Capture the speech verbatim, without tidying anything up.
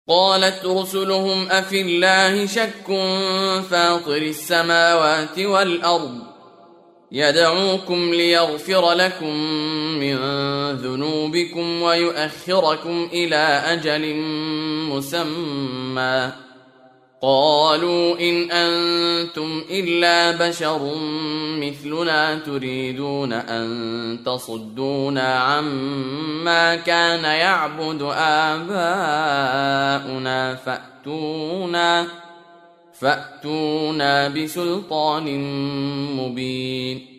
قالت رسلهم أفي الله شك فاطر السماوات والأرض يدعوكم ليغفر لكم من ذنوبكم ويؤخركم إلى أجل مسمى قالوا إن أنتم إلا بشر مثلنا تريدون أن تصدونا عما كان يعبد آباؤنا فأتونا فأتونا بسلطان مبين